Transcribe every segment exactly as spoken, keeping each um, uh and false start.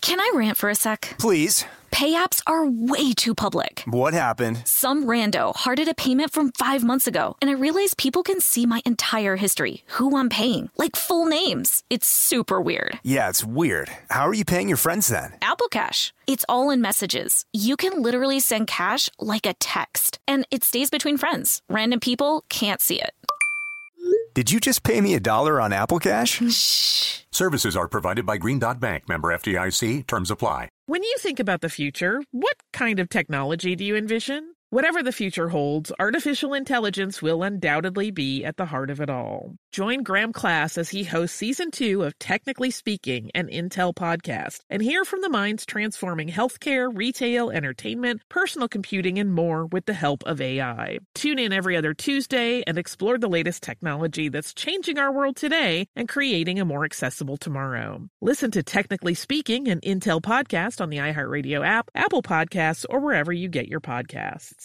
Can I rant for a sec? Please. Pay apps are way too public. What happened? Some rando hearted a payment from five months ago, and I realized people can see my entire history, who I'm paying, like full names. It's super weird. Yeah, it's weird. How are you paying your friends then? Apple Cash. It's all in messages. You can literally send cash like a text, and it stays between friends. Random people can't see it. Did you just pay me a dollar on Apple Cash? Shh. Services are provided by Green Dot Bank, member F D I C. Terms apply. When you think about the future, what kind of technology do you envision? Whatever the future holds, artificial intelligence will undoubtedly be at the heart of it all. Join Graham Class as he hosts season two of Technically Speaking, an Intel podcast, and hear from the minds transforming healthcare, retail, entertainment, personal computing, and more with the help of A I. Tune in every other Tuesday and explore the latest technology that's changing our world today and creating a more accessible tomorrow. Listen to Technically Speaking, an Intel podcast on the iHeartRadio app, Apple Podcasts, or wherever you get your podcasts.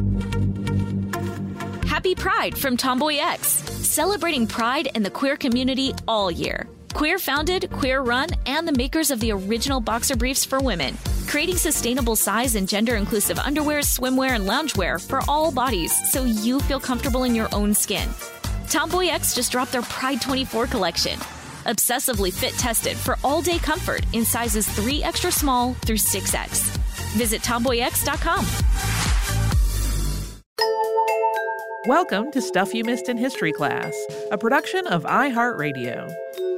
Happy Pride from Tomboy X, celebrating pride and the queer community all year. Queer founded, queer run, and the makers of the original boxer briefs for women, creating sustainable size and gender inclusive underwear, swimwear, and loungewear for all bodies so you feel comfortable in your own skin. Tomboy X just dropped their Pride twenty-four collection, obsessively fit tested for all day comfort in sizes three extra small through six X. Visit tomboy x dot com. Welcome to Stuff You Missed in History Class, a production of iHeartRadio.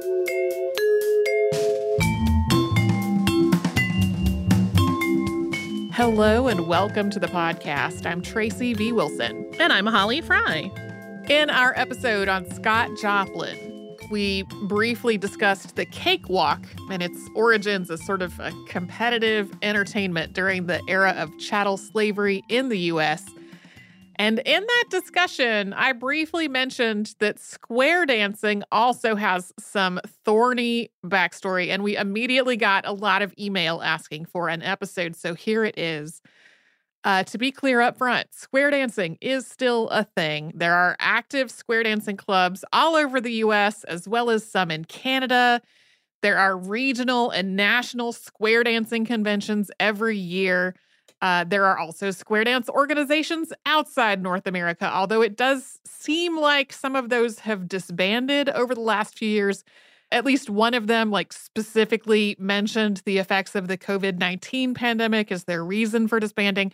Hello and welcome to the podcast. I'm Tracy V. Wilson. And I'm Holly Fry. In our episode on Scott Joplin, we briefly discussed the cakewalk and its origins as sort of a competitive entertainment during the era of chattel slavery in the U S And in that discussion, I briefly mentioned that square dancing also has some thorny backstory, and we immediately got a lot of email asking for an episode, so here it is. Uh, to be clear up front, square dancing is still a thing. There are active square dancing clubs all over the U S, as well as some in Canada. There are regional and national square dancing conventions every year. Uh, there are also square dance organizations outside North America, although it does seem like some of those have disbanded over the last few years. At least one of them, like, specifically mentioned the effects of the covid nineteen pandemic as their reason for disbanding.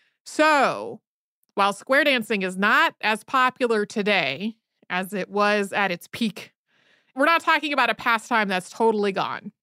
So, while square dancing is not as popular today as it was at its peak, we're not talking about a pastime that's totally gone.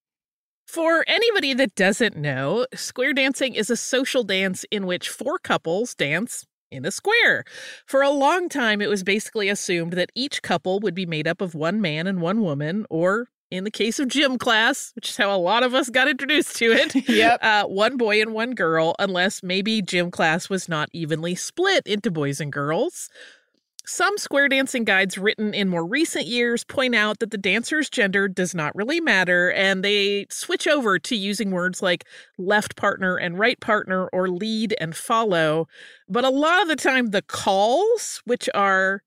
For anybody that doesn't know, square dancing is a social dance in which four couples dance in a square. For a long time, it was basically assumed that each couple would be made up of one man and one woman, or in the case of gym class, which is how a lot of us got introduced to it, yep. uh, one boy and one girl, unless maybe gym class was not evenly split into boys and girls. Some square dancing guides written in more recent years point out that the dancer's gender does not really matter, and they switch over to using words like left partner and right partner, or lead and follow. But a lot of the time, the calls, which are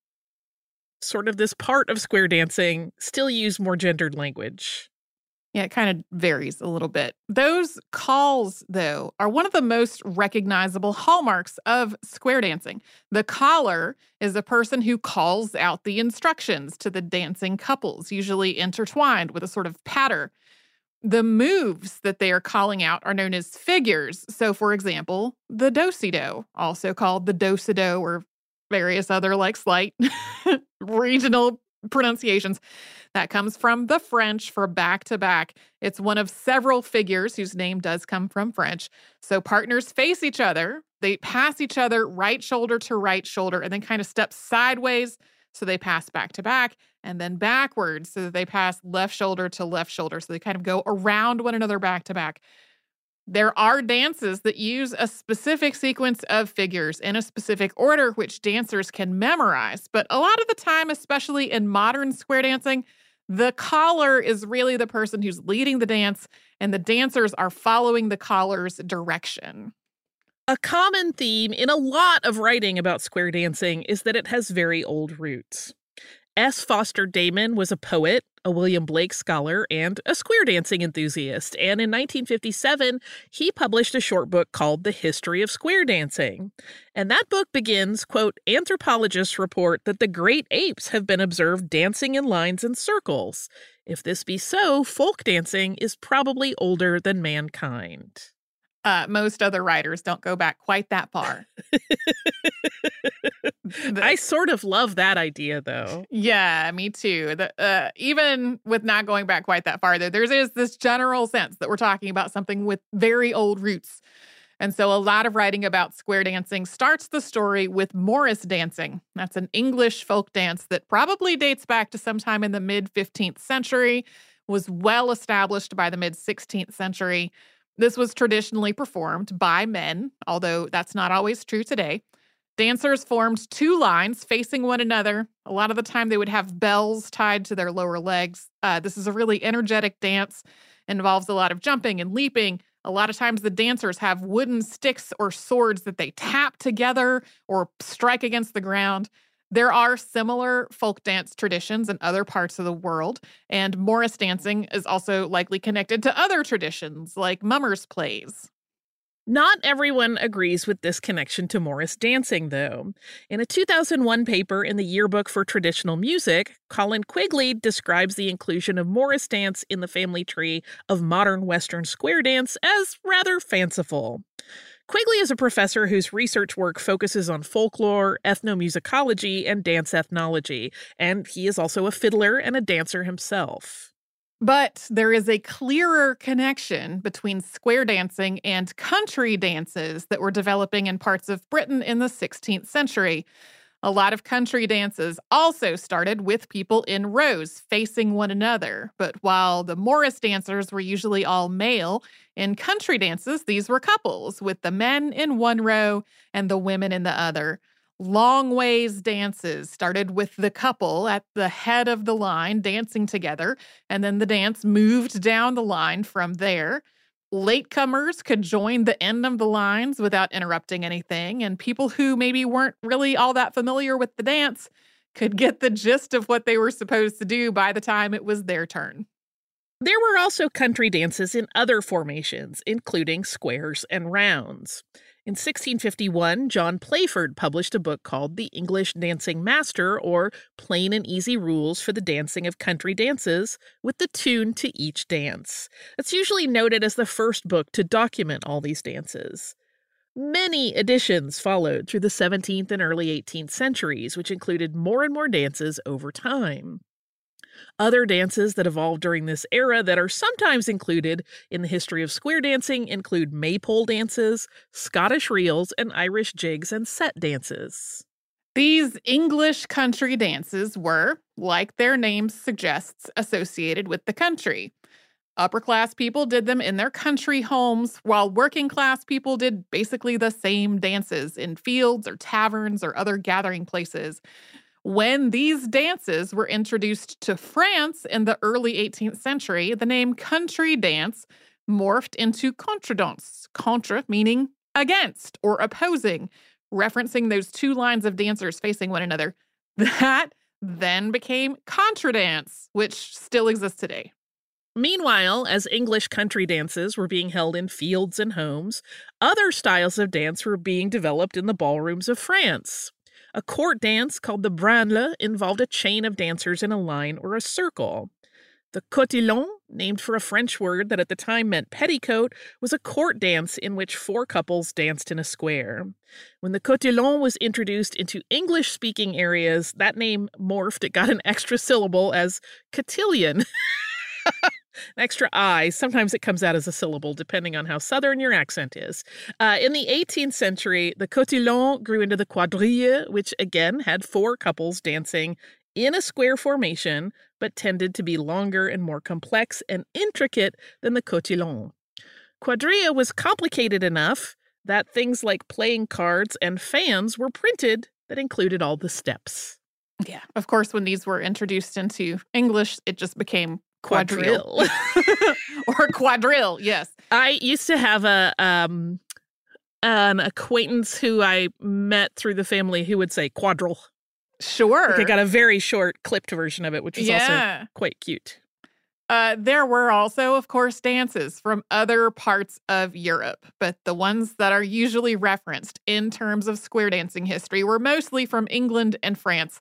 sort of this part of square dancing, still use more gendered language. Yeah, it kind of varies a little bit. Those calls, though, are one of the most recognizable hallmarks of square dancing. The caller is a person who calls out the instructions to the dancing couples, usually intertwined with a sort of patter. The moves that they are calling out are known as figures. So, for example, the do-si-do, also called the do-si-do, or various other, like, slight regional pronunciations. That comes from the French for back-to-back. It's one of several figures whose name does come from French. So partners face each other. They pass each other right shoulder to right shoulder and then kind of step sideways. So they pass back-to-back, and then backwards so that they pass left shoulder to left shoulder. So they kind of go around one another back-to-back. There are dances that use a specific sequence of figures in a specific order, which dancers can memorize. But a lot of the time, especially in modern square dancing, the caller is really the person who's leading the dance, and the dancers are following the caller's direction. A common theme in a lot of writing about square dancing is that it has very old roots. S. Foster Damon was a poet, a William Blake scholar, and a square dancing enthusiast. And in nineteen fifty-seven, he published a short book called The History of Square Dancing. And that book begins, quote, anthropologists report that the great apes have been observed dancing in lines and circles. If this be so, folk dancing is probably older than mankind. Uh, most other writers don't go back quite that far. the, I sort of love that idea, though. Yeah, me too. The, uh, even with not going back quite that far, though, there's, there's this general sense that we're talking about something with very old roots. And so a lot of writing about square dancing starts the story with Morris dancing. That's an English folk dance that probably dates back to sometime in the mid-fifteenth century, was well established by the mid-sixteenth century. This was traditionally performed by men, although that's not always true today. Dancers formed two lines facing one another. A lot of the time they would have bells tied to their lower legs. Uh, this is a really energetic dance. It involves a lot of jumping and leaping. A lot of times the dancers have wooden sticks or swords that they tap together or strike against the ground. There are similar folk dance traditions in other parts of the world, and Morris dancing is also likely connected to other traditions like mummers' plays. Not everyone agrees with this connection to Morris dancing, though. In a two thousand one paper in the Yearbook for Traditional Music, Colin Quigley describes the inclusion of Morris dance in the family tree of modern Western square dance as rather fanciful. Quigley is a professor whose research work focuses on folklore, ethnomusicology, and dance ethnology, and he is also a fiddler and a dancer himself. But there is a clearer connection between square dancing and country dances that were developing in parts of Britain in the sixteenth century. A lot of country dances also started with people in rows facing one another. But while the Morris dancers were usually all male, in country dances, these were couples, with the men in one row and the women in the other. Long ways dances started with the couple at the head of the line dancing together, and then the dance moved down the line from there. Latecomers could join the end of the lines without interrupting anything, and people who maybe weren't really all that familiar with the dance could get the gist of what they were supposed to do by the time it was their turn. There were also country dances in other formations, including squares and rounds. In sixteen fifty-one, John Playford published a book called The English Dancing Master, or Plain and Easy Rules for the Dancing of Country Dances, with the tune to each dance. It's usually noted as the first book to document all these dances. Many editions followed through the seventeenth and early eighteenth centuries, which included more and more dances over time. Other dances that evolved during this era that are sometimes included in the history of square dancing include maypole dances, Scottish reels, and Irish jigs and set dances. These English country dances were, like their name suggests, associated with the country. Upper-class people did them in their country homes, while working-class people did basically the same dances in fields or taverns or other gathering places. When these dances were introduced to France in the early eighteenth century, the name country dance morphed into contredanse, contra meaning against or opposing, referencing those two lines of dancers facing one another. That then became contradance, which still exists today. Meanwhile, as English country dances were being held in fields and homes, other styles of dance were being developed in the ballrooms of France. A court dance called the branle involved a chain of dancers in a line or a circle. The cotillon, named for a French word that at the time meant petticoat, was a court dance in which four couples danced in a square. When the cotillon was introduced into English-speaking areas, that name morphed. It got an extra syllable as cotillion. An extra I. Sometimes it comes out as a syllable, depending on how southern your accent is. Uh, in the eighteenth century, the cotillon grew into the quadrille, which again had four couples dancing in a square formation, but tended to be longer and more complex and intricate than the cotillon. Quadrille was complicated enough that things like playing cards and fans were printed that included all the steps. Yeah, of course, when these were introduced into English, it just became quadrille. Or quadrille, yes. I used to have a um an acquaintance who I met through the family who would say quadrille. Sure. Like I got a very short clipped version of it, which was Yeah. also quite cute. Uh, there were also, of course, dances from other parts of Europe, but the ones that are usually referenced in terms of square dancing history were mostly from England and France,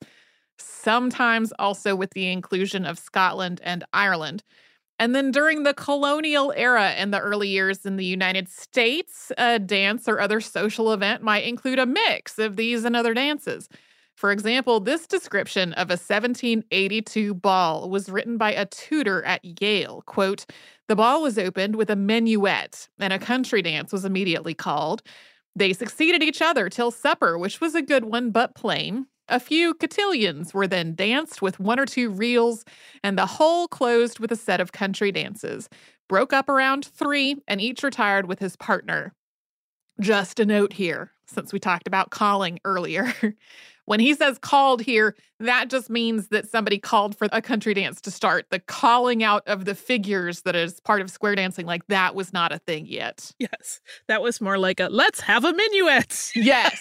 sometimes also with the inclusion of Scotland and Ireland. And then during the colonial era in the early years in the United States, a dance or other social event might include a mix of these and other dances. For example, this description of a seventeen eighty-two ball was written by a tutor at Yale. Quote, "The ball was opened with a minuet, and a country dance was immediately called. They succeeded each other till supper, which was a good one, but plain. A few cotillions were then danced with one or two reels, and the whole closed with a set of country dances. Broke up around three, and each retired with his partner." Just a note here, since we talked about calling earlier. When he says called here, that just means that somebody called for a country dance to start. The calling out of the figures that is part of square dancing, like that was not a thing yet. Yes. That was more like a, let's have a minuet. Yes.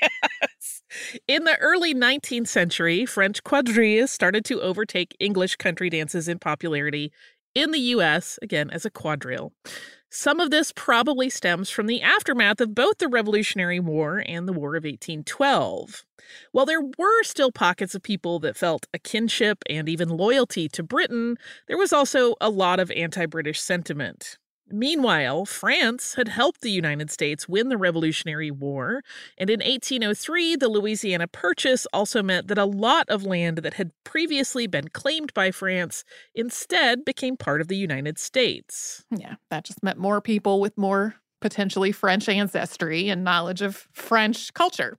Yes. In the early nineteenth century, French quadrilles started to overtake English country dances in popularity in the U S, again, as a quadrille. Some of this probably stems from the aftermath of both the Revolutionary War and the War of eighteen twelve. While there were still pockets of people that felt a kinship and even loyalty to Britain, there was also a lot of anti-British sentiment. Meanwhile, France had helped the United States win the Revolutionary War, and in eighteen oh three, the Louisiana Purchase also meant that a lot of land that had previously been claimed by France instead became part of the United States. Yeah, that just meant more people with more potentially French ancestry and knowledge of French culture.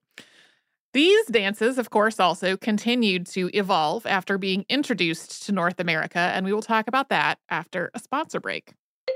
These dances, of course, also continued to evolve after being introduced to North America, and we will talk about that after a sponsor break.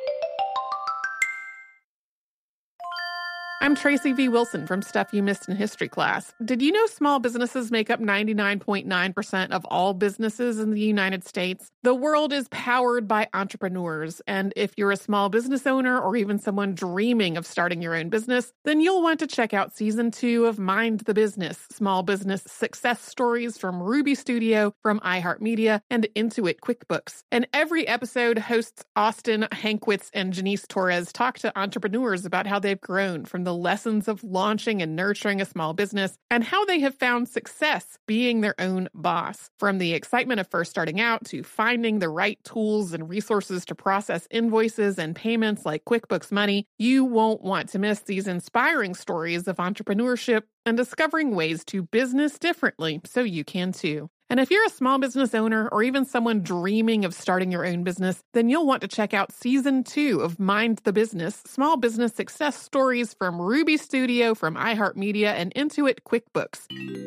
I'm Tracy V. Wilson from Stuff You Missed in History class. Did you know small businesses make up ninety-nine point nine percent of all businesses in the United States? The world is powered by entrepreneurs, and if you're a small business owner or even someone dreaming of starting your own business, then you'll want to check out season two of Mind the Business, small business success stories from Ruby Studio, from iHeartMedia, and Intuit QuickBooks. And every episode, hosts Austin Hankwitz and Janice Torres talk to entrepreneurs about how they've grown from the the lessons of launching and nurturing a small business, and how they have found success being their own boss. From the excitement of first starting out to finding the right tools and resources to process invoices and payments like QuickBooks Money, you won't want to miss these inspiring stories of entrepreneurship and discovering ways to business differently so you can too. And if you're a small business owner or even someone dreaming of starting your own business, then you'll want to check out season two of Mind the Business, small business success stories from Ruby Studio, from iHeartMedia, and Intuit QuickBooks.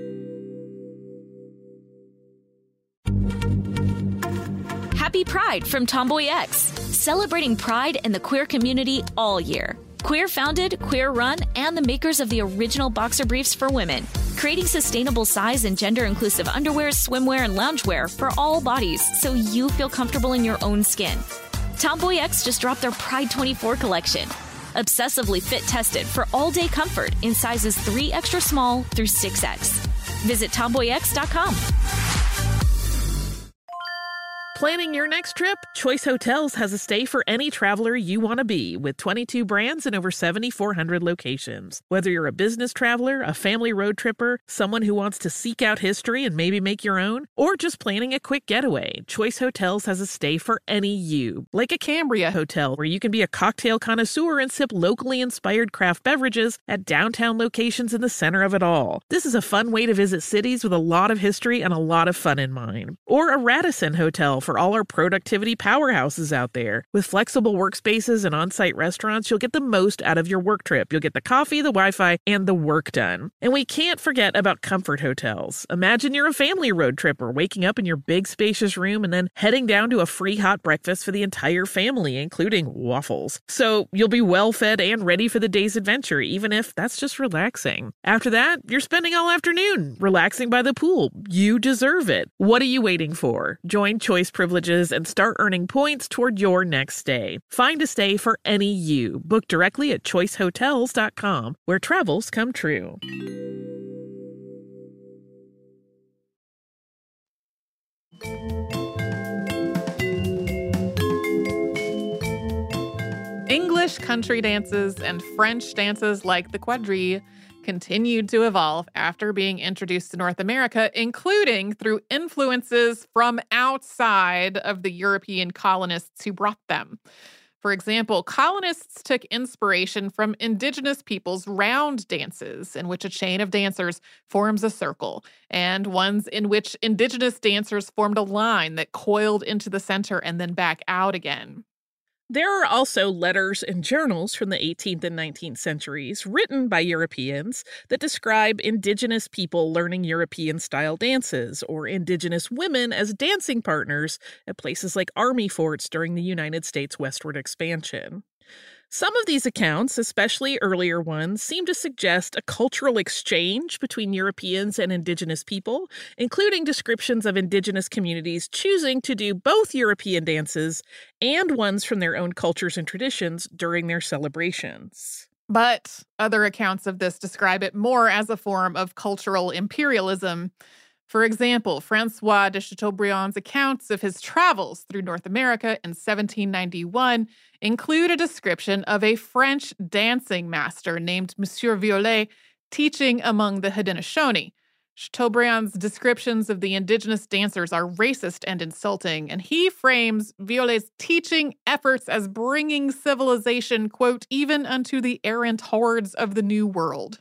Happy Pride from Tomboy X, celebrating pride in the queer community all year. Queer founded, queer run, and the makers of the original boxer briefs for women, creating sustainable size and gender inclusive underwear, swimwear, and loungewear for all bodies so you feel comfortable in your own skin. Tomboy X just dropped their Pride twenty-four collection, obsessively fit tested for all day comfort in sizes three extra small through six X. Visit tomboy x dot com. Planning your next trip? Choice Hotels has a stay for any traveler you want to be, with twenty-two brands and over seven thousand four hundred locations. Whether you're a business traveler, a family road tripper, someone who wants to seek out history and maybe make your own, or just planning a quick getaway, Choice Hotels has a stay for any you. Like a Cambria Hotel, where you can be a cocktail connoisseur and sip locally inspired craft beverages at downtown locations in the center of it all. This is a fun way to visit cities with a lot of history and a lot of fun in mind. Or a Radisson Hotel for all our productivity powerhouses out there. With flexible workspaces and on-site restaurants, you'll get the most out of your work trip. You'll get the coffee, the Wi-Fi, and the work done. And we can't forget about Comfort Hotels. Imagine you're a family road tripper, waking up in your big spacious room and then heading down to a free hot breakfast for the entire family, including waffles. So you'll be well fed and ready for the day's adventure, even if that's just relaxing. After that, you're spending all afternoon relaxing by the pool. You deserve it. What are you waiting for? Join Choice Privileges and start earning points toward your next stay. Find a stay for any you. Book directly at choice hotels dot com, where travels come true. English country dances and French dances like the quadrille continued to evolve after being introduced to North America, including through influences from outside of the European colonists who brought them. For example, colonists took inspiration from indigenous peoples' round dances, in which a chain of dancers forms a circle, and ones in which indigenous dancers formed a line that coiled into the center and then back out again. There are also letters and journals from the eighteenth and nineteenth centuries written by Europeans that describe indigenous people learning European-style dances or indigenous women as dancing partners at places like army forts during the United States westward expansion. Some of these accounts, especially earlier ones, seem to suggest a cultural exchange between Europeans and indigenous people, including descriptions of indigenous communities choosing to do both European dances and ones from their own cultures and traditions during their celebrations. But other accounts of this describe it more as a form of cultural imperialism. For example, Francois de Chateaubriand's accounts of his travels through North America in seventeen ninety-one include a description of a French dancing master named Monsieur Violet teaching among the Haudenosaunee. Chateaubriand's descriptions of the indigenous dancers are racist and insulting, and he frames Violet's teaching efforts as bringing civilization, quote, even unto the errant hordes of the New World.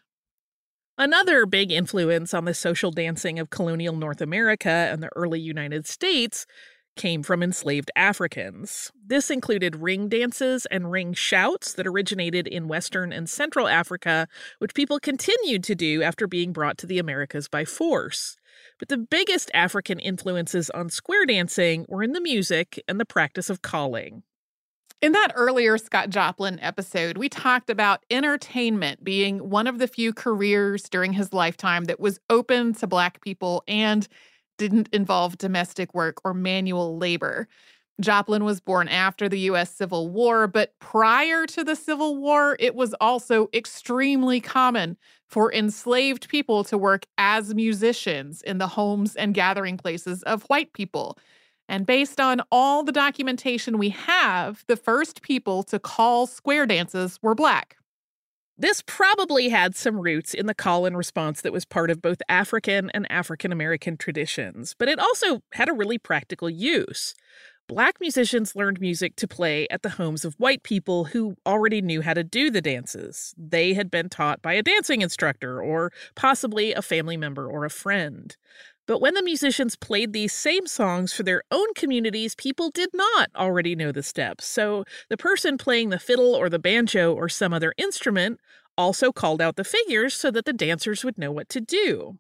Another big influence on the social dancing of colonial North America and the early United States came from enslaved Africans. This included ring dances and ring shouts that originated in Western and Central Africa, which people continued to do after being brought to the Americas by force. But the biggest African influences on square dancing were in the music and the practice of calling. In that earlier Scott Joplin episode, we talked about entertainment being one of the few careers during his lifetime that was open to Black people and didn't involve domestic work or manual labor. Joplin was born after the U S Civil War, but prior to the Civil War, it was also extremely common for enslaved people to work as musicians in the homes and gathering places of white people. And based on all the documentation we have, the first people to call square dances were Black. This probably had some roots in the call and response that was part of both African and African American traditions, but it also had a really practical use. Black musicians learned music to play at the homes of white people who already knew how to do the dances. They had been taught by a dancing instructor or possibly a family member or a friend. But when the musicians played these same songs for their own communities, people did not already know the steps. So the person playing the fiddle or the banjo or some other instrument also called out the figures so that the dancers would know what to do.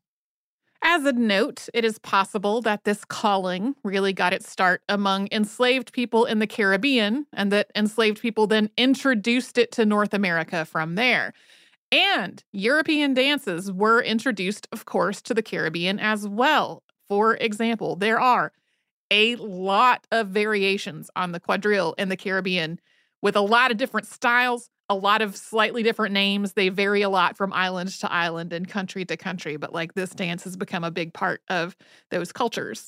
As a note, it is possible that this calling really got its start among enslaved people in the Caribbean, and that enslaved people then introduced it to North America from there. And European dances were introduced, of course, to the Caribbean as well. For example, there are a lot of variations on the quadrille in the Caribbean with a lot of different styles, a lot of slightly different names. They vary a lot from island to island and country to country, but like this dance has become a big part of those cultures.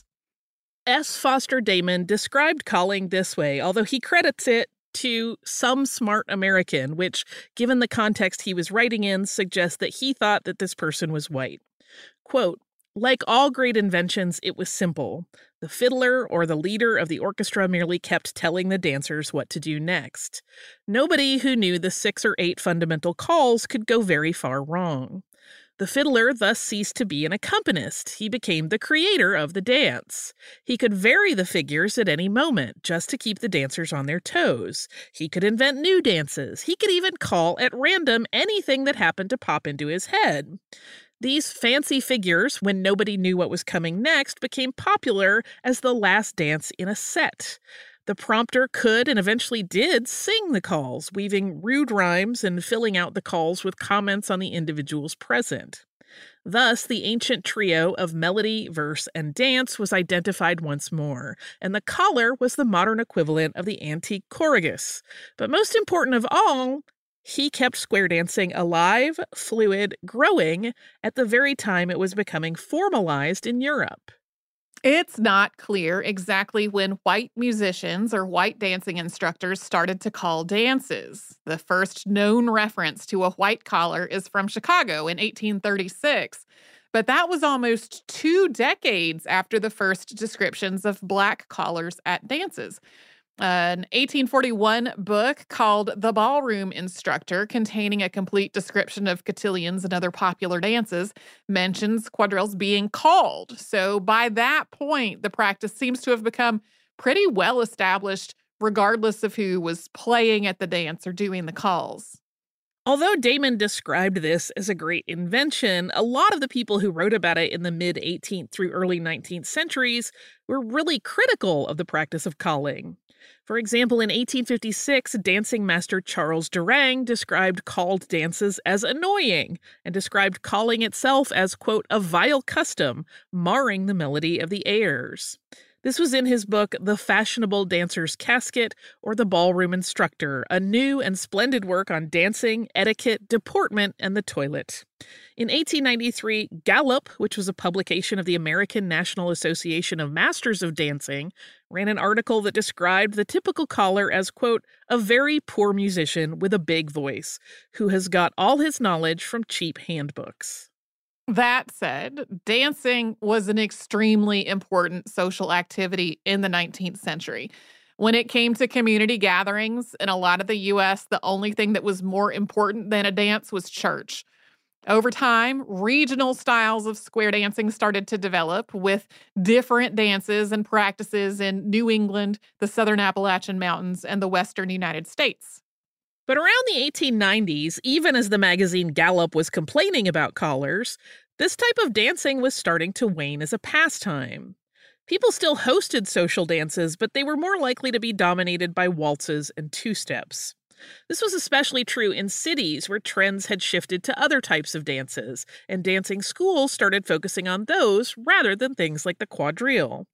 S. Foster Damon described calling this way, although he credits it to some smart American, which, given the context he was writing in, suggests that he thought that this person was white. Quote, like all great inventions, it was simple. The fiddler or the leader of the orchestra merely kept telling the dancers what to do next. Nobody who knew the six or eight fundamental calls could go very far wrong. The fiddler thus ceased to be an accompanist. He became the creator of the dance. He could vary the figures at any moment, just to keep the dancers on their toes. He could invent new dances. He could even call at random anything that happened to pop into his head. These fancy figures, when nobody knew what was coming next, became popular as the last dance in a set. The prompter could and eventually did sing the calls, weaving rude rhymes and filling out the calls with comments on the individuals present. Thus, the ancient trio of melody, verse, and dance was identified once more, and the caller was the modern equivalent of the antique choragus. But most important of all, he kept square dancing alive, fluid, growing at the very time it was becoming formalized in Europe. It's not clear exactly when white musicians or white dancing instructors started to call dances. The first known reference to a white collar is from Chicago in eighteen thirty-six, but that was almost two decades after the first descriptions of black collars at dances. An eighteen forty-one book called The Ballroom Instructor, containing a complete description of cotillions and other popular dances, mentions quadrilles being called. So by that point, the practice seems to have become pretty well established, regardless of who was playing at the dance or doing the calls. Although Damon described this as a great invention, a lot of the people who wrote about it in the mid-eighteenth through early nineteenth centuries were really critical of the practice of calling. For example, in eighteen fifty-six, dancing master Charles Durang described called dances as annoying and described calling itself as, quote, a vile custom, marring the melody of the airs. This was in his book, The Fashionable Dancer's Casket, or The Ballroom Instructor, a new and splendid work on dancing, etiquette, deportment, and the toilet. In eighteen ninety-three, Gallup, which was a publication of the American National Association of Masters of Dancing, ran an article that described the typical caller as, quote, a very poor musician with a big voice, who has got all his knowledge from cheap handbooks. That said, dancing was an extremely important social activity in the nineteenth century. When it came to community gatherings in a lot of the U S, the only thing that was more important than a dance was church. Over time, regional styles of square dancing started to develop with different dances and practices in New England, the Southern Appalachian Mountains, and the Western United States. But around the eighteen nineties, even as the magazine Gallup was complaining about collars, this type of dancing was starting to wane as a pastime. People still hosted social dances, but they were more likely to be dominated by waltzes and two-steps. This was especially true in cities where trends had shifted to other types of dances, and dancing schools started focusing on those rather than things like the quadrille.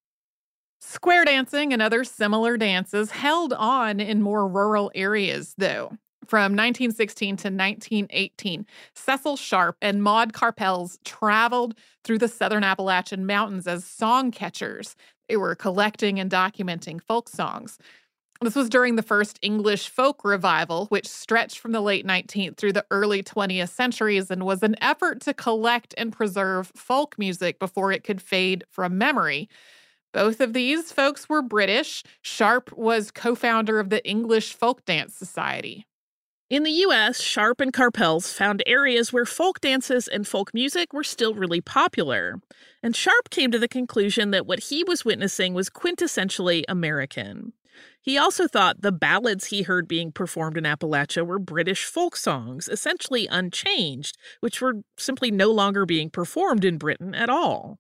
Square dancing and other similar dances held on in more rural areas, though. From nineteen sixteen to nineteen eighteen, Cecil Sharp and Maud Carpels traveled through the Southern Appalachian Mountains as song catchers. They were collecting and documenting folk songs. This was during the first English folk revival, which stretched from the late nineteenth through the early twentieth centuries and was an effort to collect and preserve folk music before it could fade from memory. Both of these folks were British. Sharp was co-founder of the English Folk Dance Society. In the U S, Sharp and Carpels found areas where folk dances and folk music were still really popular. And Sharp came to the conclusion that what he was witnessing was quintessentially American. He also thought the ballads he heard being performed in Appalachia were British folk songs, essentially unchanged, which were simply no longer being performed in Britain at all.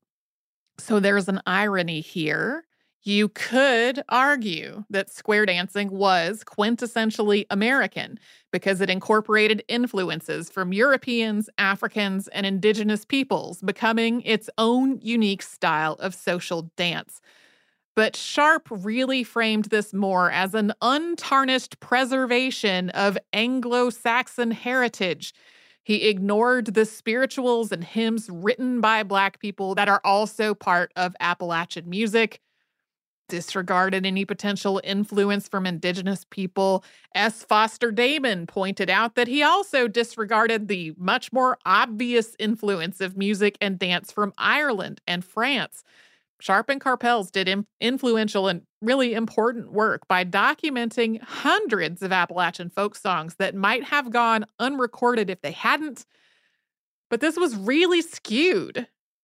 So there's an irony here. You could argue that square dancing was quintessentially American because it incorporated influences from Europeans, Africans, and indigenous peoples, becoming its own unique style of social dance. But Sharp really framed this more as an untarnished preservation of Anglo-Saxon heritage. He ignored the spirituals and hymns written by Black people that are also part of Appalachian music, disregarded any potential influence from indigenous people. S. Foster Damon pointed out that he also disregarded the much more obvious influence of music and dance from Ireland and France. Sharp and Carpels did im- influential and really important work by documenting hundreds of Appalachian folk songs that might have gone unrecorded if they hadn't. But this was really skewed.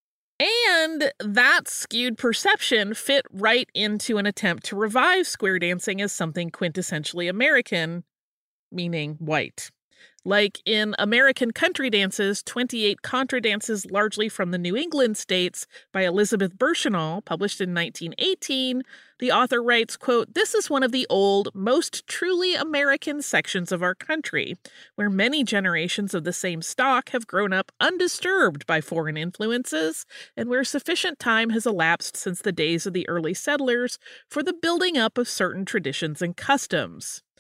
And that skewed perception fit right into an attempt to revive square dancing as something quintessentially American, meaning white. Like in American Country Dances, twenty-eight Contra Dances largely from the New England states by Elizabeth Burchenal, published in nineteen eighteen, the author writes, quote, "This is one of the old, most truly American sections of our country, where many generations of the same stock have grown up undisturbed by foreign influences, and where sufficient time has elapsed since the days of the early settlers for the building up of certain traditions and customs.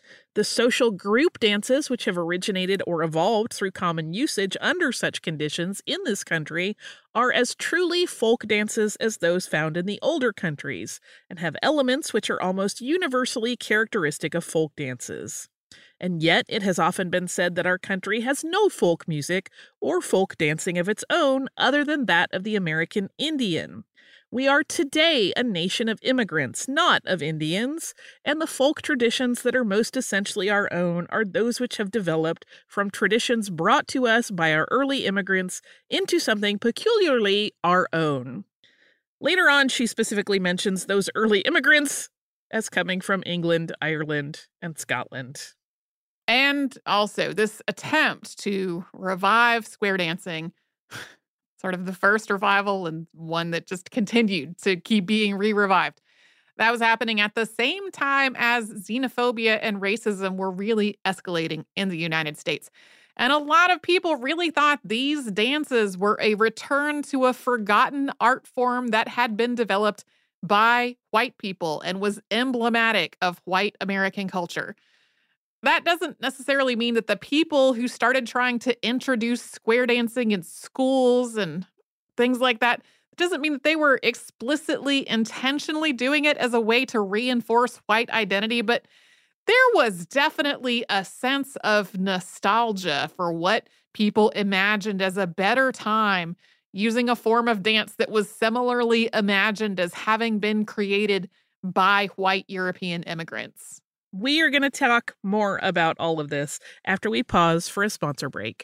The social group dances, which have originated or evolved through common usage under such conditions in this country, are as truly folk dances as those found in the older countries, and have elements which are almost universally characteristic of folk dances. And yet it has often been said that our country has no folk music or folk dancing of its own other than that of the American Indian. We are today a nation of immigrants, not of Indians, and the folk traditions that are most essentially our own are those which have developed from traditions brought to us by our early immigrants into something peculiarly our own. Later on, she specifically mentions those early immigrants as coming from England, Ireland, and Scotland. And also, this attempt to revive square dancing, sort of the first revival and one that just continued to keep being re-revived. That was happening at the same time as xenophobia and racism were really escalating in the United States. And a lot of people really thought these dances were a return to a forgotten art form that had been developed by white people and was emblematic of white American culture. That doesn't necessarily mean that the people who started trying to introduce square dancing in schools and things like that, it doesn't mean that they were explicitly, intentionally doing it as a way to reinforce white identity, but there was definitely a sense of nostalgia for what people imagined as a better time using a form of dance that was similarly imagined as having been created by white European immigrants. We are going to talk more about all of this after we pause for a sponsor break.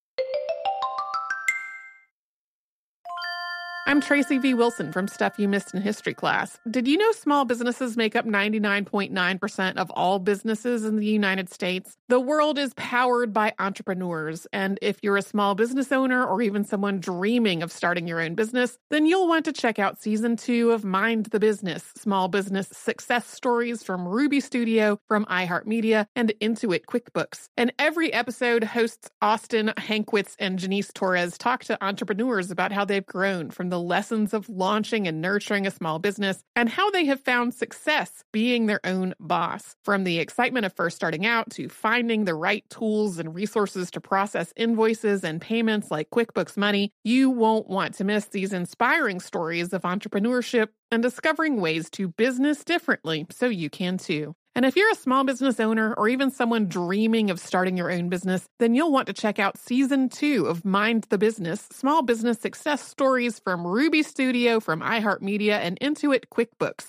I'm Tracy V. Wilson from Stuff You Missed in History class. Did you know small businesses make up ninety-nine point nine percent of all businesses in the United States? The world is powered by entrepreneurs, and if you're a small business owner or even someone dreaming of starting your own business, then you'll want to check out season two of Mind the Business, small business success stories from Ruby Studio, from iHeartMedia, and Intuit QuickBooks. And every episode, hosts Austin Hankwitz and Janice Torres talk to entrepreneurs about how they've grown from the the lessons of launching and nurturing a small business, and how they have found success being their own boss. From the excitement of first starting out to finding the right tools and resources to process invoices and payments like QuickBooks Money, you won't want to miss these inspiring stories of entrepreneurship and discovering ways to business differently so you can too. And if you're a small business owner or even someone dreaming of starting your own business, then you'll want to check out season two of Mind the Business, small business success stories from Ruby Studio, from iHeartMedia, and Intuit QuickBooks.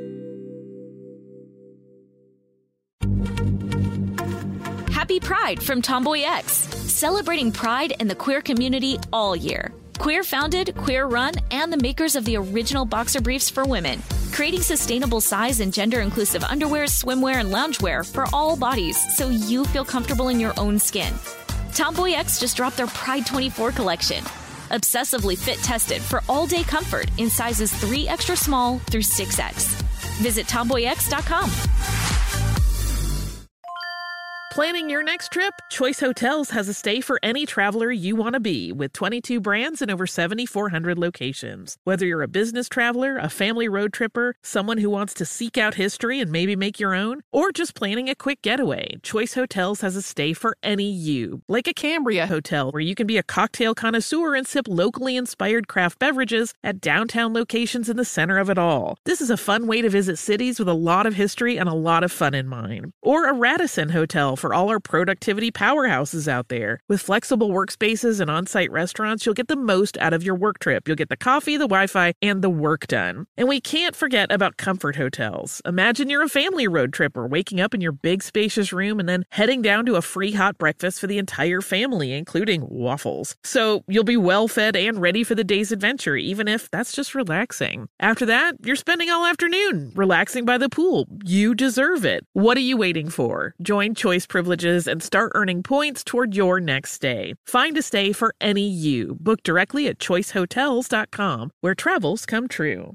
Happy Pride from Tomboy X, celebrating pride and the queer community all year. Queer founded, queer run, and the makers of the original boxer briefs for women, creating sustainable size and gender inclusive underwear, swimwear, and loungewear for all bodies so you feel comfortable in your own skin. Tomboy X just dropped their Pride twenty-four collection, obsessively fit tested for all day comfort in sizes three extra small through six X. Visit tomboy x dot com. Planning your next trip? Choice Hotels has a stay for any traveler you want to be, with twenty-two brands and over seven thousand four hundred locations. Whether you're a business traveler, a family road tripper, someone who wants to seek out history and maybe make your own, or just planning a quick getaway, Choice Hotels has a stay for any you. Like a Cambria Hotel, where you can be a cocktail connoisseur and sip locally inspired craft beverages at downtown locations in the center of it all. This is a fun way to visit cities with a lot of history and a lot of fun in mind. Or a Radisson Hotel for all our productivity powerhouses out there. With flexible workspaces and on-site restaurants, you'll get the most out of your work trip. You'll get the coffee, the Wi-Fi, and the work done. And we can't forget about Comfort Hotels. Imagine you're a family road tripper, waking up in your big spacious room and then heading down to a free hot breakfast for the entire family, including waffles. So you'll be well fed and ready for the day's adventure, even if that's just relaxing. After that, you're spending all afternoon relaxing by the pool. You deserve it. What are you waiting for? Join Choice Privileges and start earning points toward your next stay. Find a stay for any you. Book directly at choice hotels dot com, where travels come true.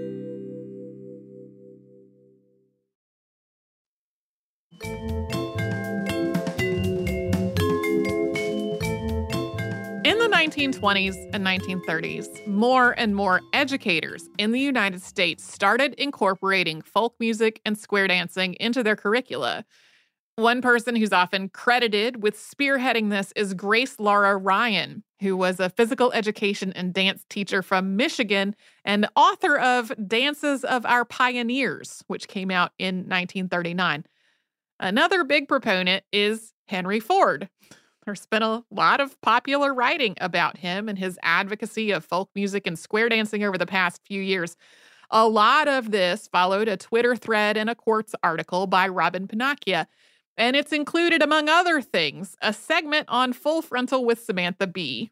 In the nineteen twenties and nineteen thirties, more and more educators in the United States started incorporating folk music and square dancing into their curricula. One person who's often credited with spearheading this is Grace Laura Ryan, who was a physical education and dance teacher from Michigan and author of Dances of Our Pioneers, which came out in nineteen thirty-nine. Another big proponent is Henry Ford. There's been a lot of popular writing about him and his advocacy of folk music and square dancing over the past few years. A lot of this followed a Twitter thread and a Quartz article by Robin Pinocchia. And it's included, among other things, a segment on Full Frontal with Samantha Bee.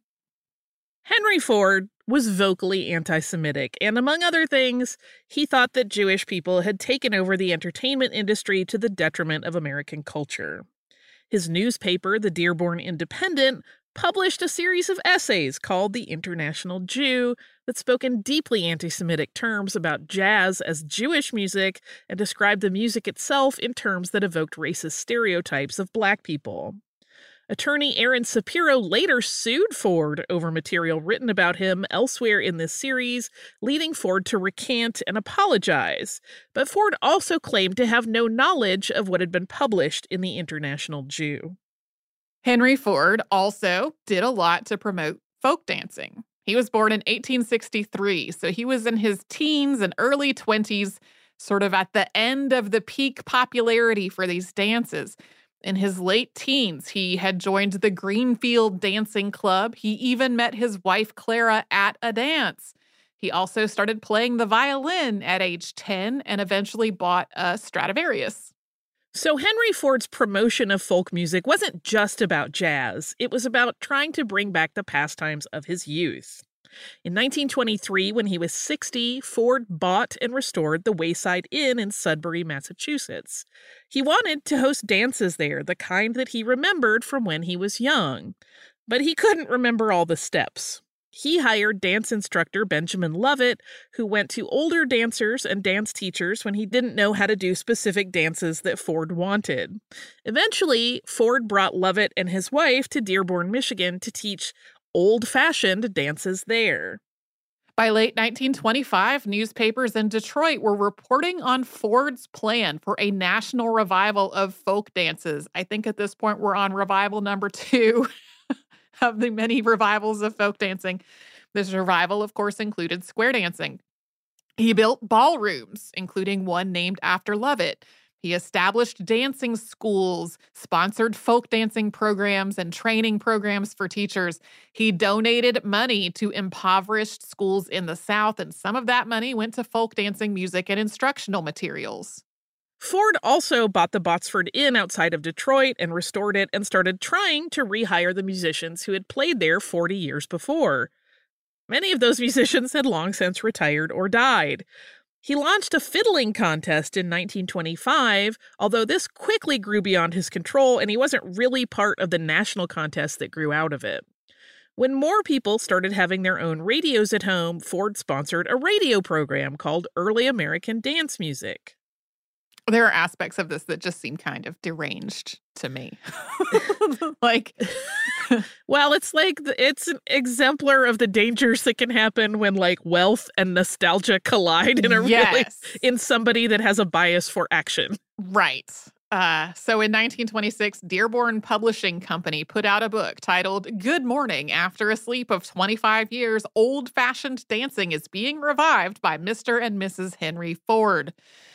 Henry Ford was vocally anti-Semitic, and among other things, he thought that Jewish people had taken over the entertainment industry to the detriment of American culture. His newspaper, the Dearborn Independent, published a series of essays called The International Jew that spoke in deeply anti-Semitic terms about jazz as Jewish music and described the music itself in terms that evoked racist stereotypes of Black people. Attorney Aaron Sapiro later sued Ford over material written about him elsewhere in this series, leading Ford to recant and apologize. But Ford also claimed to have no knowledge of what had been published in The International Jew. Henry Ford also did a lot to promote folk dancing. He was born in eighteen sixty-three, so he was in his teens and early twenties, sort of at the end of the peak popularity for these dances. In his late teens, he had joined the Greenfield Dancing Club. He even met his wife, Clara, at a dance. He also started playing the violin at age ten and eventually bought a Stradivarius. So Henry Ford's promotion of folk music wasn't just about jazz. It was about trying to bring back the pastimes of his youth. In nineteen twenty-three, when he was sixty, Ford bought and restored the Wayside Inn in Sudbury, Massachusetts. He wanted to host dances there, the kind that he remembered from when he was young. But he couldn't remember all the steps. He hired dance instructor Benjamin Lovett, who went to older dancers and dance teachers when he didn't know how to do specific dances that Ford wanted. Eventually, Ford brought Lovett and his wife to Dearborn, Michigan to teach old-fashioned dances there. By late nineteen twenty-five, newspapers in Detroit were reporting on Ford's plan for a national revival of folk dances. I think at this point we're on revival number two of the many revivals of folk dancing. This revival, of course, included square dancing. He built ballrooms, including one named after Lovett. He established dancing schools, sponsored folk dancing programs and training programs for teachers. He donated money to impoverished schools in the South, and some of that money went to folk dancing music and instructional materials. Ford also bought the Botsford Inn outside of Detroit and restored it and started trying to rehire the musicians who had played there forty years before. Many of those musicians had long since retired or died. He launched a fiddling contest in nineteen twenty-five, although this quickly grew beyond his control and he wasn't really part of the national contest that grew out of it. When more people started having their own radios at home, Ford sponsored a radio program called Early American Dance Music. There are aspects of this that just seem kind of deranged to me. Like, well, it's like, it's an exemplar of the dangers that can happen when, like, wealth and nostalgia collide in a yes. really, in somebody that has a bias for action. Right. Uh, so in nineteen twenty-six, Dearborn Publishing Company put out a book titled Good Morning. After a sleep of twenty-five years, old-fashioned dancing is being revived by Mister and Missus Henry Ford.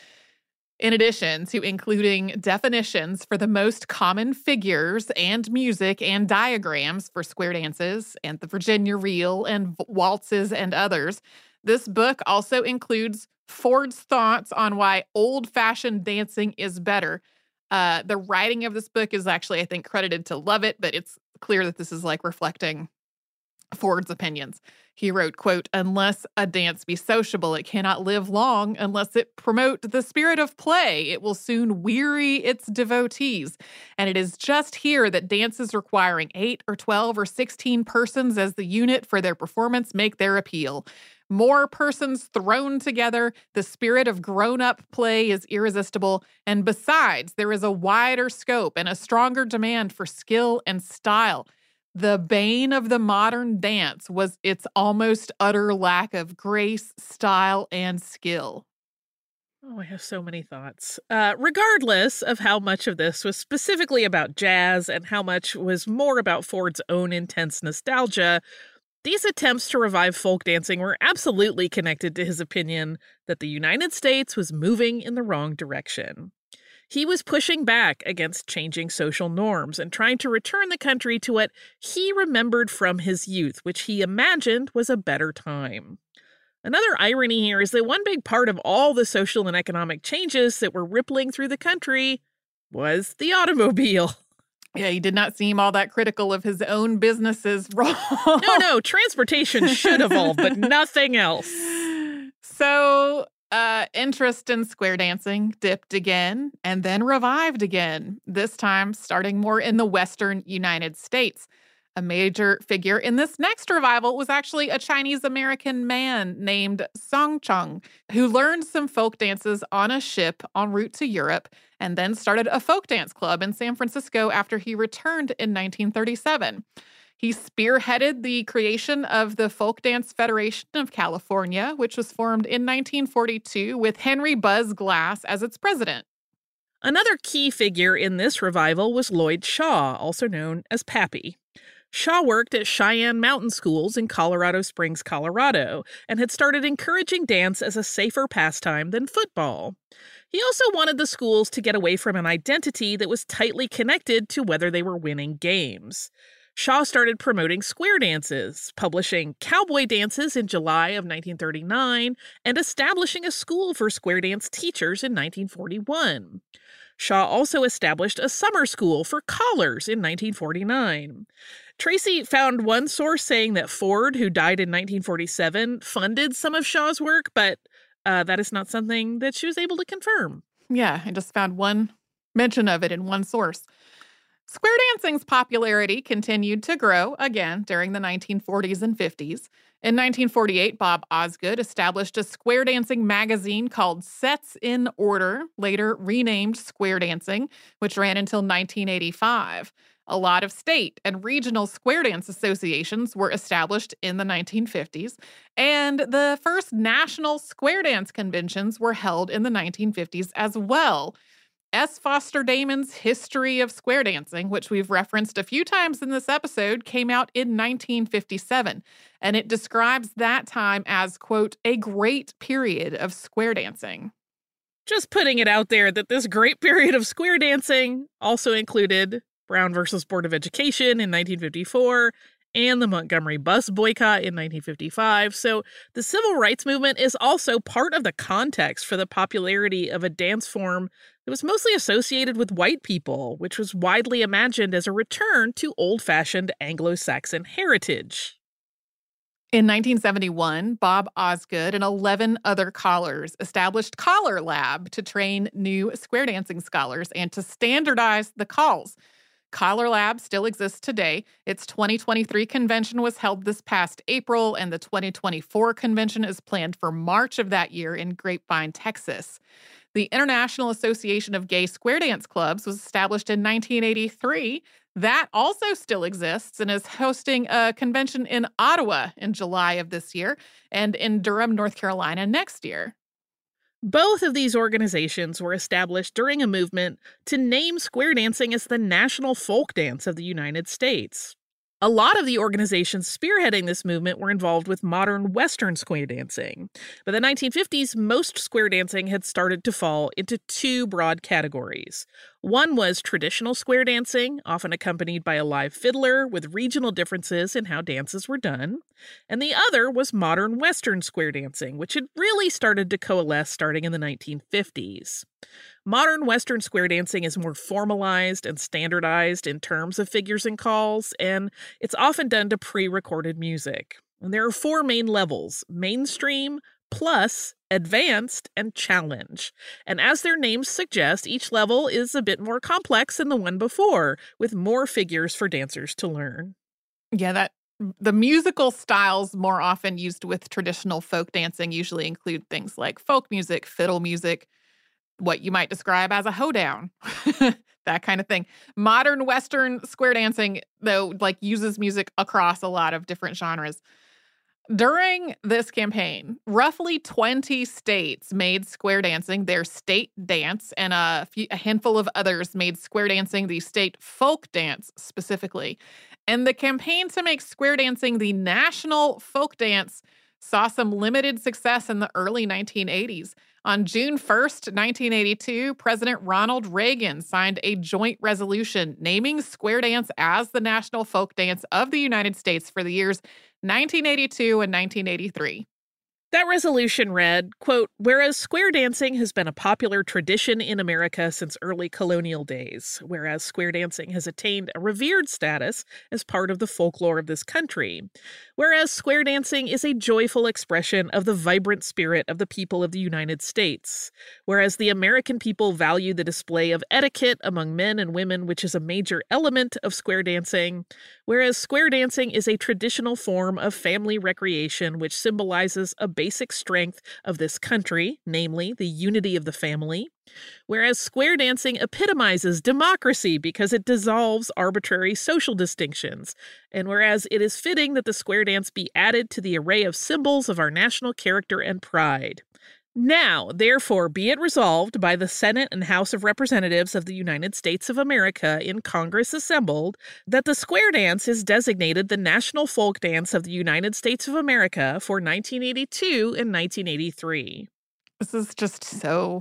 In addition to including definitions for the most common figures and music and diagrams for square dances and the Virginia reel and waltzes and others, this book also includes Ford's thoughts on why old-fashioned dancing is better. Uh, the writing of this book is actually, I think, credited to Lovett, but it's clear that this is like reflecting Ford's opinions. He wrote, quote, "Unless a dance be sociable, it cannot live long. Unless it promote the spirit of play, it will soon weary its devotees. And it is just here that dances requiring eight or twelve or sixteen persons as the unit for their performance make their appeal. More persons thrown together, the spirit of grown-up play is irresistible. And besides, there is a wider scope and a stronger demand for skill and style. The bane of the modern dance was its almost utter lack of grace, style, and skill." Oh, I have so many thoughts. Uh, regardless of how much of this was specifically about jazz and how much was more about Ford's own intense nostalgia, these attempts to revive folk dancing were absolutely connected to his opinion that the United States was moving in the wrong direction. He was pushing back against changing social norms and trying to return the country to what he remembered from his youth, which he imagined was a better time. Another irony here is that one big part of all the social and economic changes that were rippling through the country was the automobile. Yeah, he did not seem all that critical of his own business's role. No, no, transportation should evolve, but nothing else. So, uh, interest in square dancing dipped again and then revived again, this time starting more in the Western United States. A major figure in this next revival was actually a Chinese-American man named Song Chong, who learned some folk dances on a ship en route to Europe and then started a folk dance club in San Francisco after he returned in nineteen thirty-seven. He spearheaded the creation of the Folk Dance Federation of California, which was formed in nineteen forty-two with Henry Buzz Glass as its president. Another key figure in this revival was Lloyd Shaw, also known as Pappy. Shaw worked at Cheyenne Mountain Schools in Colorado Springs, Colorado, and had started encouraging dance as a safer pastime than football. He also wanted the schools to get away from an identity that was tightly connected to whether they were winning games. Shaw started promoting square dances, publishing Cowboy Dances in July of nineteen thirty-nine, and establishing a school for square dance teachers in nineteen forty-one. Shaw also established a summer school for callers in nineteen forty-nine. Tracy found one source saying that Ford, who died in nineteen forty-seven, funded some of Shaw's work, but uh, that is not something that she was able to confirm. Yeah, I just found one mention of it in one source. Square dancing's popularity continued to grow again during the nineteen forties and fifties. In nineteen forty-eight, Bob Osgood established a square dancing magazine called Sets in Order, later renamed Square Dancing, which ran until nineteen eighty-five. A lot of state and regional square dance associations were established in the nineteen fifties, and the first national square dance conventions were held in the nineteen fifties as well. S. Foster Damon's History of Square Dancing, which we've referenced a few times in this episode, came out in nineteen fifty-seven, and it describes that time as, quote, a great period of square dancing. Just putting it out there that this great period of square dancing also included Brown versus Board of Education in nineteen fifty-four, and the Montgomery bus boycott in nineteen fifty-five. So the civil rights movement is also part of the context for the popularity of a dance form that was mostly associated with white people, which was widely imagined as a return to old-fashioned Anglo-Saxon heritage. In nineteen seventy-one, Bob Osgood and eleven other callers established Collar Lab to train new square dancing scholars and to standardize the calls. Collar Lab still exists today. Its twenty twenty-three convention was held this past April, and the twenty twenty-four convention is planned for March of that year in Grapevine, Texas. The International Association of Gay Square Dance Clubs was established in nineteen eighty-three. That also still exists and is hosting a convention in Ottawa in July of this year and in Durham, North Carolina next year. Both of these organizations were established during a movement to name square dancing as the national folk dance of the United States. A lot of the organizations spearheading this movement were involved with modern Western square dancing. By the nineteen fifties, most square dancing had started to fall into two broad categories. One was traditional square dancing, often accompanied by a live fiddler with regional differences in how dances were done. And the other was modern Western square dancing, which had really started to coalesce starting in the nineteen fifties. Modern Western square dancing is more formalized and standardized in terms of figures and calls, and it's often done to pre-recorded music. And there are four main levels: mainstream, plus, advanced, and challenge. And as their names suggest, each level is a bit more complex than the one before, with more figures for dancers to learn. Yeah, that the musical styles more often used with traditional folk dancing usually include things like folk music, fiddle music, what you might describe as a hoedown, that kind of thing. Modern Western square dancing, though, like uses music across a lot of different genres. During this campaign, roughly twenty states made square dancing their state dance, and a, few, a handful of others made square dancing the state folk dance specifically. And the campaign to make square dancing the national folk dance saw some limited success in the early nineteen eighties. On June first, nineteen eighty-two, President Ronald Reagan signed a joint resolution naming square dance as the national folk dance of the United States for the years nineteen eighty-two and nineteen eighty-three. That resolution read, quote, whereas square dancing has been a popular tradition in America since early colonial days, whereas square dancing has attained a revered status as part of the folklore of this country, whereas square dancing is a joyful expression of the vibrant spirit of the people of the United States, whereas the American people value the display of etiquette among men and women, which is a major element of square dancing, whereas square dancing is a traditional form of family recreation which symbolizes a basic strength of this country, namely the unity of the family, whereas square dancing epitomizes democracy because it dissolves arbitrary social distinctions, and whereas it is fitting that the square dance be added to the array of symbols of our national character and pride. Now, therefore, be it resolved by the Senate and House of Representatives of the United States of America in Congress assembled that the square dance is designated the national folk dance of the United States of America for nineteen eighty-two and nineteen eighty-three. This is just so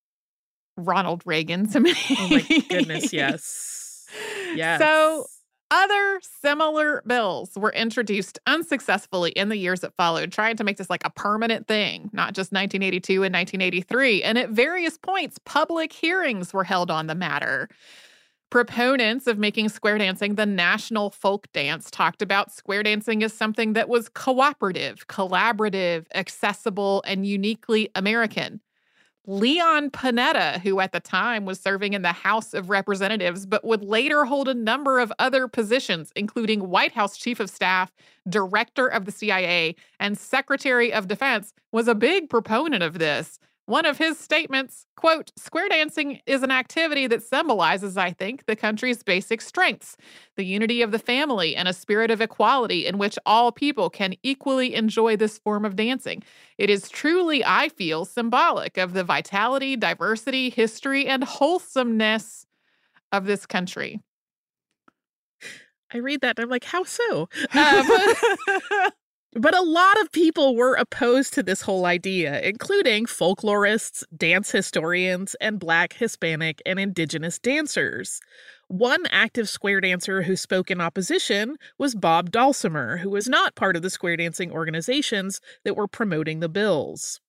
Ronald Reagan to me. Oh my goodness, yes. Yes. So other similar bills were introduced unsuccessfully in the years that followed, trying to make this like a permanent thing, not just nineteen eighty-two and nineteen eighty-three. And at various points, public hearings were held on the matter. Proponents of making square dancing the national folk dance talked about square dancing as something that was cooperative, collaborative, accessible, and uniquely American. Leon Panetta, who at the time was serving in the House of Representatives, but would later hold a number of other positions, including White House Chief of Staff, Director of the C I A, and Secretary of Defense, was a big proponent of this. One of his statements, quote, square dancing is an activity that symbolizes, I think, the country's basic strengths, the unity of the family, and a spirit of equality in which all people can equally enjoy this form of dancing. It is truly, I feel, symbolic of the vitality, diversity, history, and wholesomeness of this country. I read that and I'm like, how so? Uh, but- But a lot of people were opposed to this whole idea, including folklorists, dance historians, and Black, Hispanic, and Indigenous dancers. One active square dancer who spoke in opposition was Bob Dulcimer, who was not part of the square dancing organizations that were promoting the bills.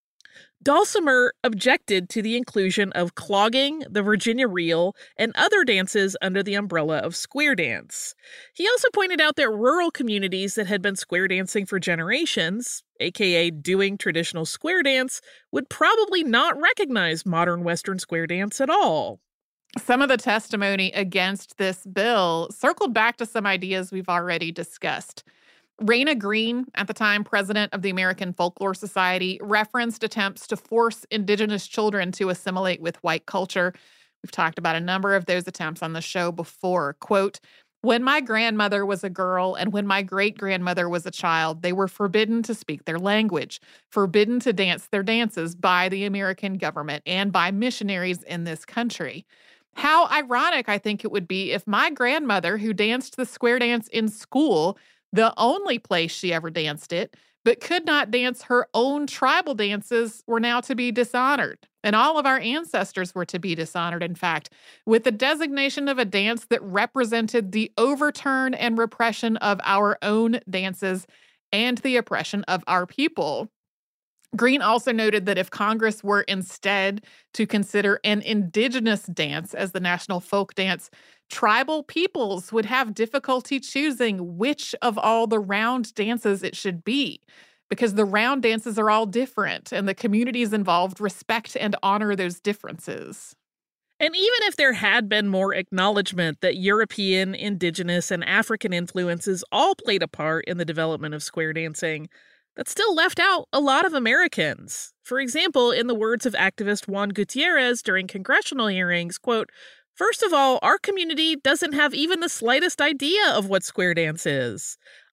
Dulcimer objected to the inclusion of clogging, the Virginia reel, and other dances under the umbrella of square dance. He also pointed out that rural communities that had been square dancing for generations, aka doing traditional square dance, would probably not recognize modern Western square dance at all. Some of the testimony against this bill circled back to some ideas we've already discussed. Raina Green, at the time president of the American Folklore Society, referenced attempts to force Indigenous children to assimilate with white culture. We've talked about a number of those attempts on the show before. Quote, when my grandmother was a girl and when my great-grandmother was a child, they were forbidden to speak their language, forbidden to dance their dances by the American government and by missionaries in this country. How ironic I think it would be if my grandmother, who danced the square dance in school, the only place she ever danced it, but could not dance her own tribal dances, were now to be dishonored. And all of our ancestors were to be dishonored, in fact, with the designation of a dance that represented the overturn and repression of our own dances and the oppression of our people. Green also noted that if Congress were instead to consider an indigenous dance as the national folk dance, tribal peoples would have difficulty choosing which of all the round dances it should be, because the round dances are all different and the communities involved respect and honor those differences. And even if there had been more acknowledgement that European, indigenous, and African influences all played a part in the development of square dancing, that still left out a lot of Americans. For example, in the words of activist Juan Gutierrez during congressional hearings, quote, first of all, our community doesn't have even the slightest idea of what square dance is.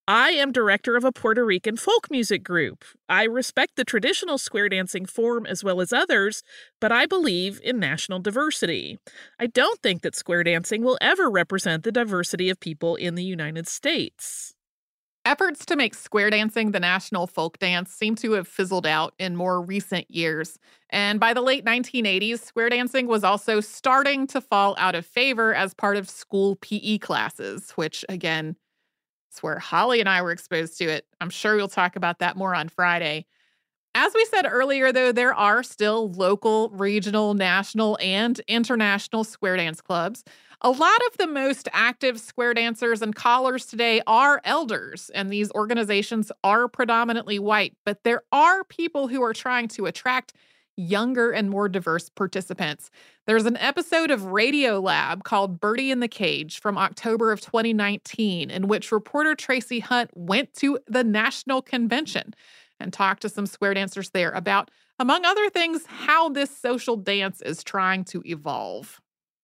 I am director of a Puerto Rican folk music group. I respect the traditional square dancing form as well as others, but I believe in national diversity. I don't think that square dancing will ever represent the diversity of people in the United States. Efforts to make square dancing the national folk dance seem to have fizzled out in more recent years. And by the late nineteen eighties, square dancing was also starting to fall out of favor as part of school P E classes, which, again, is where Holly and I were exposed to it. I'm sure we'll talk about that more on Friday. As we said earlier, though, there are still local, regional, national, and international square dance clubs. A lot of the most active square dancers and callers today are elders, and these organizations are predominantly white, but there are people who are trying to attract younger and more diverse participants. There's an episode of Radiolab called Birdie in the Cage from October of twenty nineteen, in which reporter Tracy Hunt went to the national convention and talked to some square dancers there about, among other things, how this social dance is trying to evolve.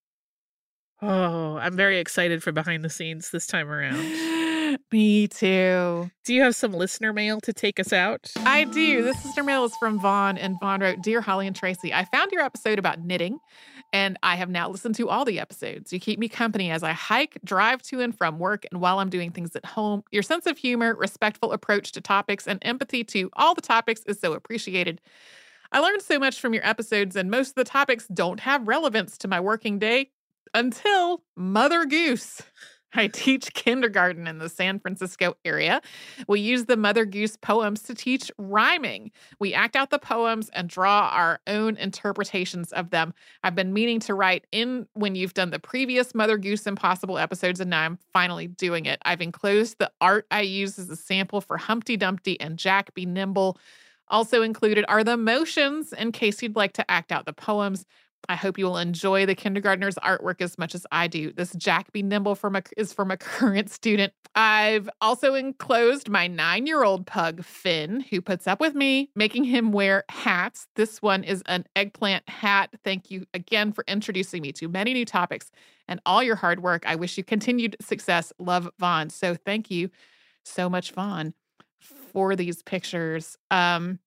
Oh, I'm very excited for behind the scenes this time around. Me too. Do you have some listener mail to take us out? I do. This listener mail is from Vaughn, and Vaughn wrote, Dear Holly and Tracy, I found your episode about knitting, and I have now listened to all the episodes. You keep me company as I hike, drive to and from work, and while I'm doing things at home. Your sense of humor, respectful approach to topics, and empathy to all the topics is so appreciated. I learned so much from your episodes, and most of the topics don't have relevance to my working day until Mother Goose. I teach kindergarten in the San Francisco area. We use the Mother Goose poems to teach rhyming. We act out the poems and draw our own interpretations of them. I've been meaning to write in when you've done the previous Mother Goose Impossible episodes, and now I'm finally doing it. I've enclosed the art I use as a sample for Humpty Dumpty and Jack Be Nimble. Also included are the motions in case you'd like to act out the poems. I hope you will enjoy the kindergartner's artwork as much as I do. This Jack Be Nimble from a, is from a current student. I've also enclosed my nine-year-old pug, Finn, who puts up with me, making him wear hats. This one is an eggplant hat. Thank you again for introducing me to many new topics and all your hard work. I wish you continued success. Love, Vaughn. So thank you so much, Vaughn, for these pictures. Um...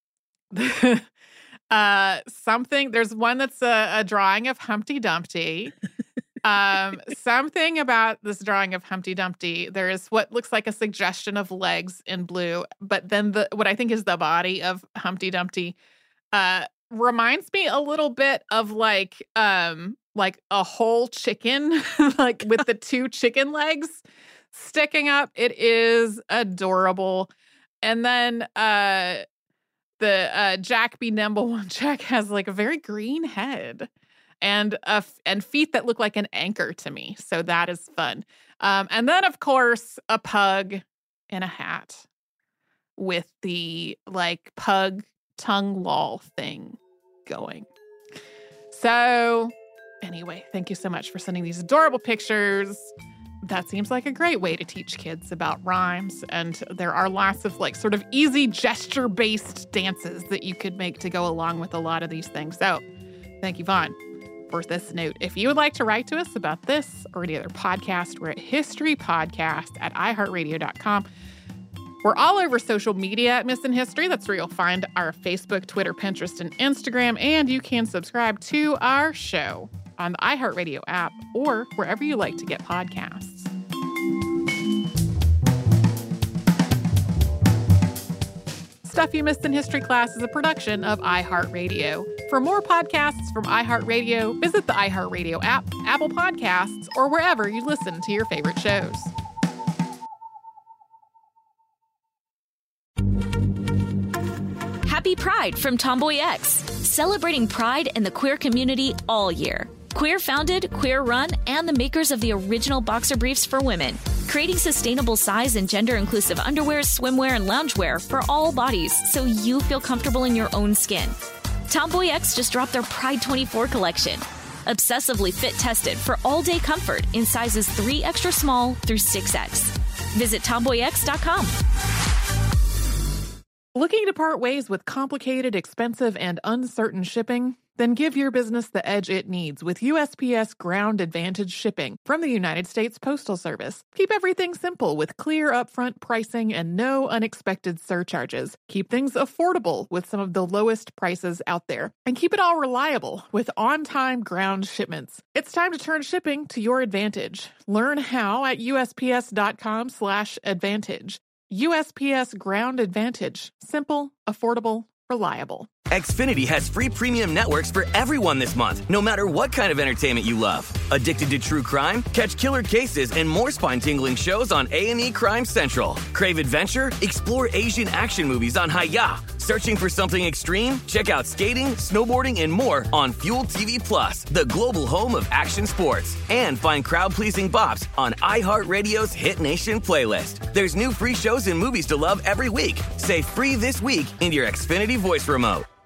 Uh, something, there's one that's a, a drawing of Humpty Dumpty. Um, something about this drawing of Humpty Dumpty, there is what looks like a suggestion of legs in blue, but then the what I think is the body of Humpty Dumpty uh, reminds me a little bit of like um like a whole chicken, like with the two chicken legs sticking up. It is adorable. And then uh The uh, Jack Be Nimble one, Jack has like a very green head and uh, and feet that look like an anchor to me. So that is fun. Um, and then, of course, a pug in a hat with the like pug tongue lol thing going. So anyway, thank you so much for sending these adorable pictures. That seems like a great way to teach kids about rhymes. And there are lots of like sort of easy gesture-based dances that you could make to go along with a lot of these things. So thank you, Vaughn, for this note. If you would like to write to us about this or any other podcast, we're at history podcast at i heart radio dot com. We're all over social media at Missing History. That's where you'll find our Facebook, Twitter, Pinterest, and Instagram. And you can subscribe to our show on the iHeartRadio app or wherever you like to get podcasts. Stuff You Missed in History Class is a production of iHeartRadio. For more podcasts from iHeartRadio, visit the iHeartRadio app, Apple Podcasts, or wherever you listen to your favorite shows. Happy Pride from Tomboy X, celebrating pride and the queer community all year. Queer founded, queer run, and the makers of the original boxer briefs for women, creating sustainable size and gender inclusive underwear, swimwear, and loungewear for all bodies so you feel comfortable in your own skin. Tomboy X just dropped their Pride twenty-four collection. Obsessively fit tested for all day comfort in sizes three extra small through six X. Visit tomboy x dot com. Looking to part ways with complicated, expensive, and uncertain shipping? Then give your business the edge it needs with U S P S Ground Advantage shipping from the United States Postal Service. Keep everything simple with clear upfront pricing and no unexpected surcharges. Keep things affordable with some of the lowest prices out there. And keep it all reliable with on-time ground shipments. It's time to turn shipping to your advantage. Learn how at U S P S dot com slash advantage. U S P S Ground Advantage. Simple, affordable, reliable. Xfinity has free premium networks for everyone this month, no matter what kind of entertainment you love. Addicted to true crime? Catch killer cases and more spine-tingling shows on A and E Crime Central. Crave adventure? Explore Asian action movies on Hi-Ya. Searching for something extreme? Check out skating, snowboarding, and more on Fuel T V Plus, the global home of action sports. And find crowd-pleasing bops on iHeartRadio's Hit Nation playlist. There's new free shows and movies to love every week. Say free this week in your Xfinity voice remote.